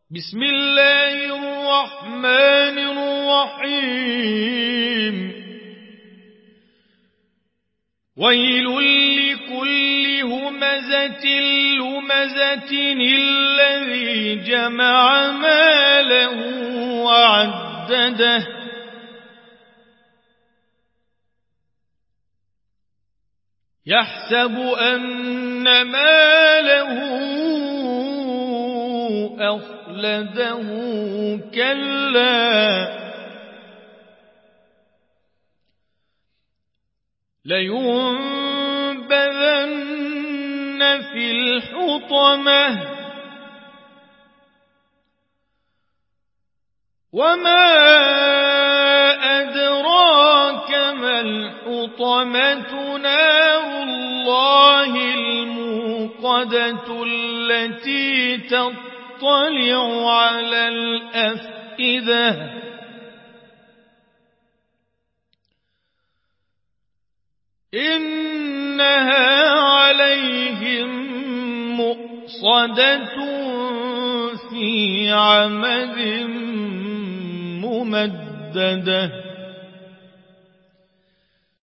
بسم الله الرحمن الرحيم ويل لكل همزة لمزة الذي جمع ماله وعدده يحسب أن ماله أخلده كلا لينبذن في الحطمة وما أدراك ما الحطمة نار الله الموقدة التي تطلع على الأفئدة إنها عليهم مؤصدة في عمد ممددة